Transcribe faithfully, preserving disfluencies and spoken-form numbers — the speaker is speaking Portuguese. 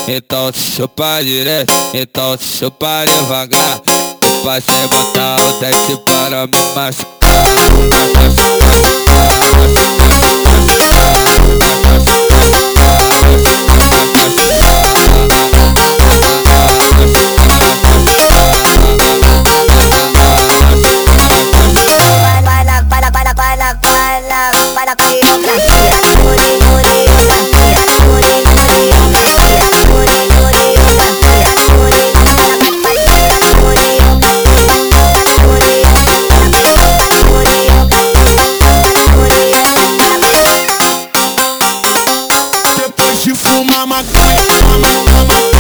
então chupa direto, então chupa devagar. O passe botar o teste para me machucar. Depois de fumar maconha, maconha, maconha.